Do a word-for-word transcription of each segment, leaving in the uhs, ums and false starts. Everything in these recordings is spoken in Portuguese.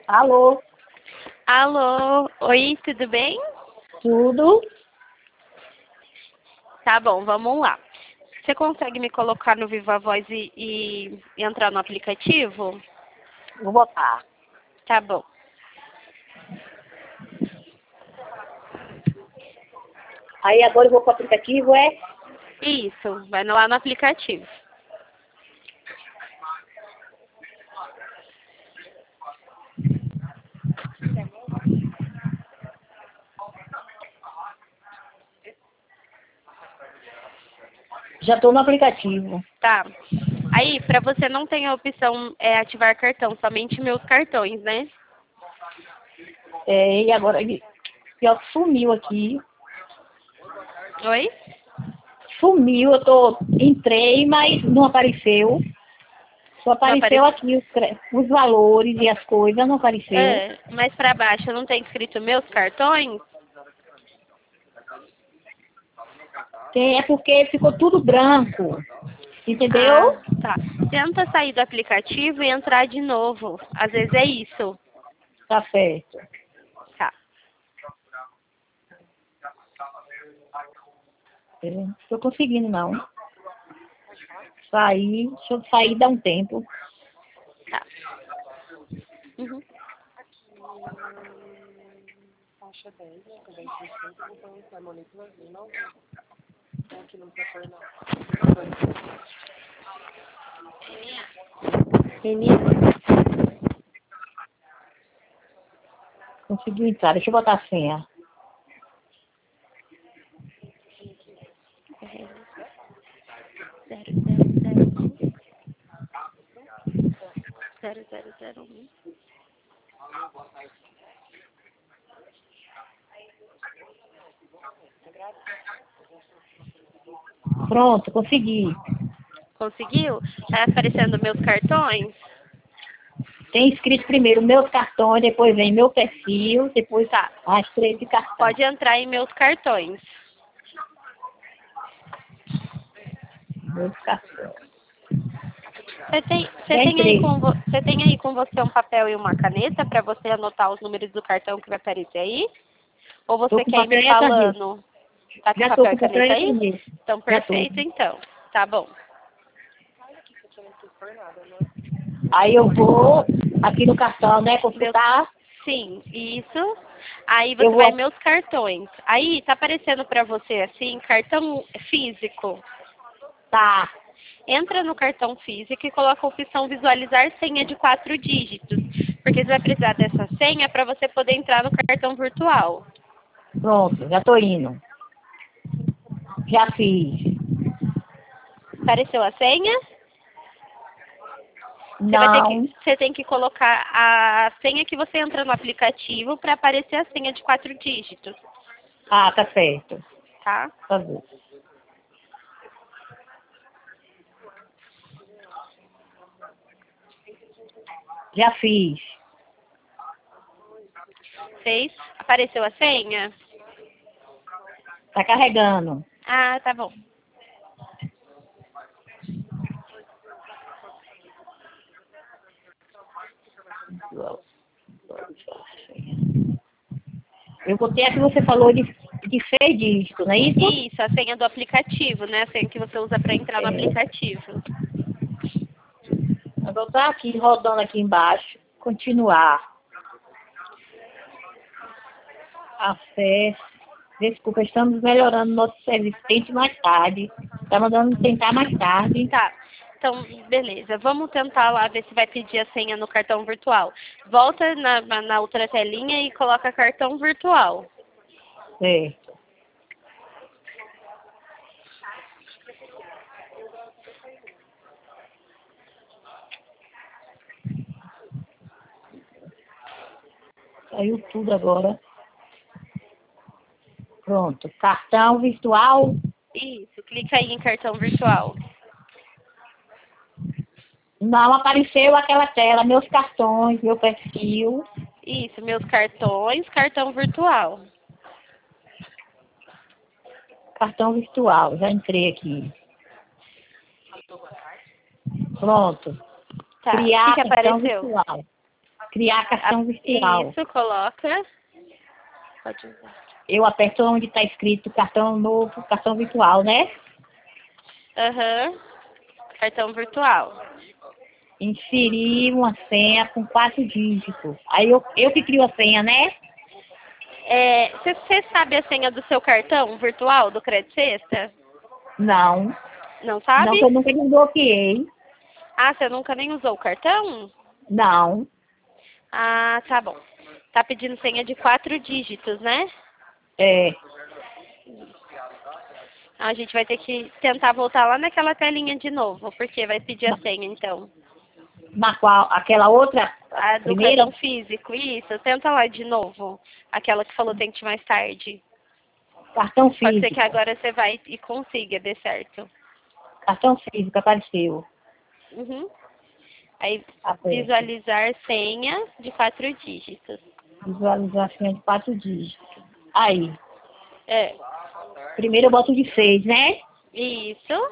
Alô, Alô, oi, tudo bem? tudo? Tá bom, vamos lá. Você consegue me colocar no Viva Voz e, e entrar no aplicativo? Vou botar. Tá bom. Aí agora eu vou pro aplicativo, é? Isso, vai lá no aplicativo. Já tô no aplicativo. Tá. Aí, pra você não tem a opção é ativar cartão, somente meus cartões, né? É, e agora ele pior que sumiu aqui. Oi? Sumiu, eu tô. Entrei, mas não apareceu. Só Não apareceu apareceu. aqui os, cre- os valores e as coisas, não apareceu. É, mais pra baixo não tem escrito meus cartões? Tem, é porque ficou tudo branco. Ah, Entendeu? tá. Tenta sair do aplicativo e entrar de novo. Às vezes é isso. Tá certo. Tá. Eu não tô conseguindo, não. Sair, deixa eu sair dar um tempo. Tá. Uhum. Menina, conseguiu entrar. Deixa eu botar a senha. Zero, zero, zero, um. Zero, zero, zero, um. Pronto, consegui. Conseguiu? Tá aparecendo meus cartões? Tem escrito primeiro meus cartões, depois vem meu perfil, depois Tá. as três de cartão. Pode entrar em meus cartões. Meus cartões. Você tem, você Já tem aí entrei. com vo, você tem aí com você um papel e uma caneta para você anotar os números do cartão que vai aparecer aí? Ou Tô você com quer ir me papel e a caneta. falando? Tá com Já tô papel e com papel e caneta a aí? caneta. Então, Já tô. perfeito, então. Tá bom. Aí eu vou aqui no cartão, né, Meus, consultar. sim, isso. Aí Eu você vai em vou. meus cartões. Aí tá aparecendo para você assim, cartão físico. Tá, Entra no cartão físico e coloca a opção visualizar senha de quatro dígitos. Porque você vai precisar dessa senha para você poder entrar no cartão virtual. pronto, já tô indo. Já fiz. Apareceu a senha? Você vai ter que, Não. você tem que colocar a senha que você entra no aplicativo para aparecer a senha de quatro dígitos, Ah, tá certo. tá? Tá bom. Já fiz. Fez? Apareceu a senha? Tá carregando. Ah, tá bom. Eu botei a que você falou de, de seis dígitos, não é isso? Isso, a senha do aplicativo, né? A senha que você usa para entrar no É. aplicativo. Eu vou estar aqui rodando aqui embaixo. Continuar. Acesso. Desculpa, estamos melhorando nosso serviço. Tente mais tarde. Está mandando tentar mais tarde. Tá. Então, beleza. Vamos tentar lá ver se vai pedir a senha no cartão virtual. Volta na, na outra telinha e coloca cartão virtual. Certo. Saiu tudo agora. Pronto. Cartão virtual. Isso, clica aí em cartão virtual. Não apareceu aquela tela. Meus cartões, meu perfil. Isso, meus cartões, cartão virtual. Cartão virtual. Já entrei aqui. Pronto. Tá, o que Criar que cartão apareceu? virtual. criar cartão virtual. Isso, coloca. Pode usar. Eu aperto onde está escrito cartão novo, cartão virtual, né? Aham. Cartão virtual. Inserir uma senha com quatro dígitos. Aí eu, eu que crio a senha, né? Você é, sabe a senha do seu cartão virtual do Crédito Sexta? Não. Não sabe? Não, que eu nunca desbloqueei. Ah, você nunca nem usou o cartão? Não. Ah, tá bom. Tá pedindo senha de quatro dígitos, né? É. A gente vai ter que tentar voltar lá naquela telinha de novo, porque vai pedir a senha, então. Na qual? Aquela outra? A do Primeira? cartão físico, isso. Tenta lá de novo. Aquela que falou tente mais tarde. Cartão Pode ser físico. que agora você vai e consiga, dê certo. Cartão físico apareceu. Uhum. Aí, Aperto. visualizar senha de quatro dígitos. Visualizar a senha de quatro dígitos. Aí. É. Primeiro eu boto de seis, né? Isso.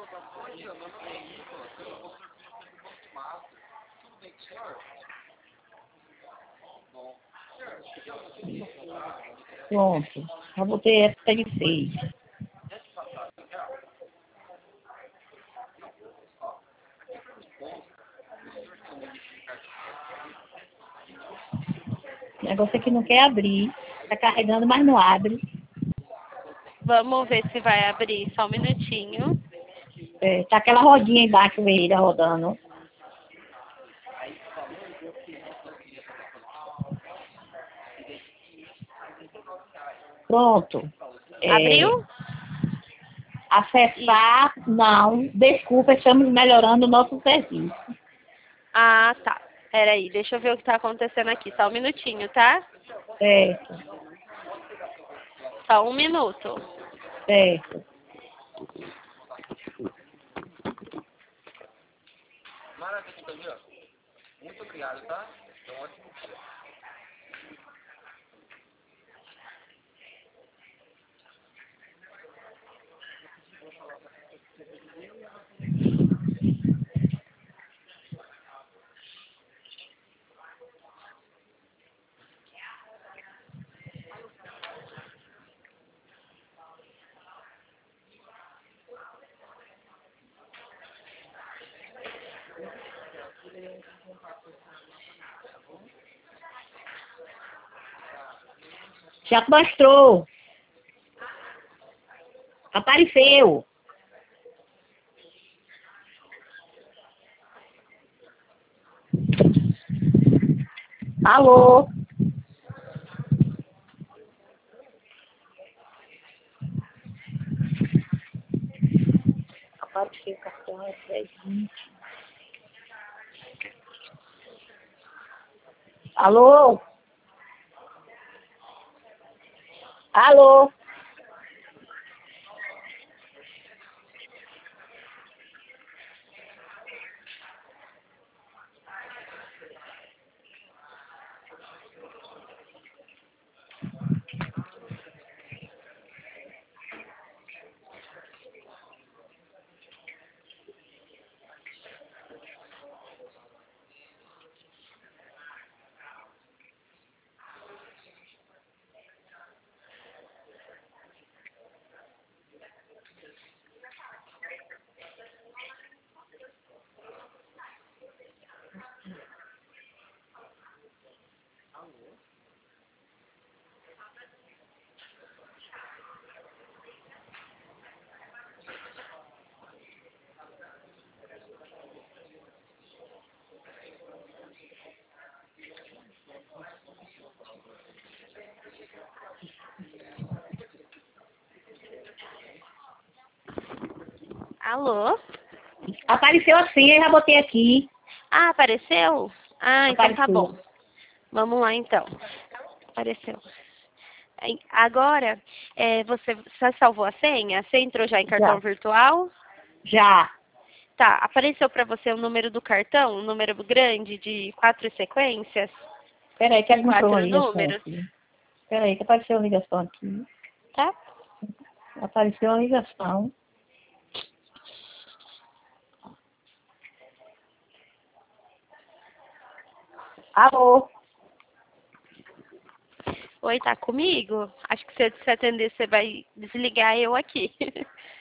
Pronto. Já botei essa de seis. O negócio aqui não quer abrir. Tá carregando, mas não abre. Vamos ver se vai abrir. Só um minutinho. É, tá aquela rodinha embaixo vermelha rodando. Pronto. É, Abriu? acessar, não. Desculpa, estamos melhorando o nosso serviço. Ah, tá. Peraí, deixa eu ver o que tá acontecendo aqui. Só um minutinho, tá? Certo, Só um minuto. certo. Maravilha, muito obrigado, tá? Então, ótimo. Já mostrou. Apareceu. Alô? Apareceu o cartão é dez vinte. Alô? Alô? Alô? Apareceu assim, eu já botei aqui. Ah, apareceu? Ah, então tá Apareceu. bom. Vamos lá, então. Apareceu. Aí, agora, é, você, você salvou a senha? Você entrou já em cartão Já. virtual? Já. Tá, apareceu para você o número do cartão, um número grande de quatro sequências? Peraí, que não foi uma Quatro ligação números? aqui. Peraí, que apareceu uma ligação aqui. Tá? Apareceu uma ligação. Alô? Oi, tá comigo? Acho que se eu te atender, você vai desligar eu aqui.